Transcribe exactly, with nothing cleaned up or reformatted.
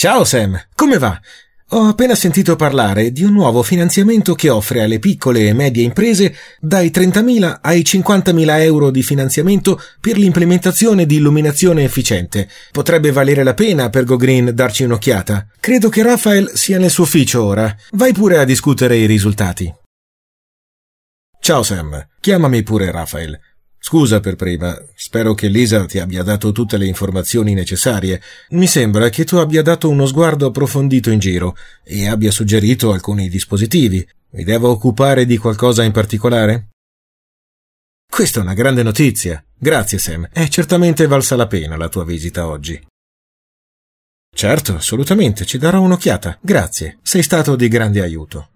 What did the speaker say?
Ciao Sam, come va? Ho appena sentito parlare di un nuovo finanziamento che offre alle piccole e medie imprese dai trentamila ai cinquantamila euro di finanziamento per l'implementazione di illuminazione efficiente. Potrebbe valere la pena per GoGreen darci un'occhiata. Credo che Raphael sia nel suo ufficio ora. Vai pure a discutere i risultati. Ciao Sam, chiamami pure Raphael. Scusa per prima, spero che Lisa ti abbia dato tutte le informazioni necessarie. Mi sembra che tu abbia dato uno sguardo approfondito in giro e abbia suggerito alcuni dispositivi. Mi devo occupare di qualcosa in particolare? Questa è una grande notizia. Grazie Sam, è certamente valsa la pena la tua visita oggi. Certo, assolutamente, ci darò un'occhiata. Grazie, sei stato di grande aiuto.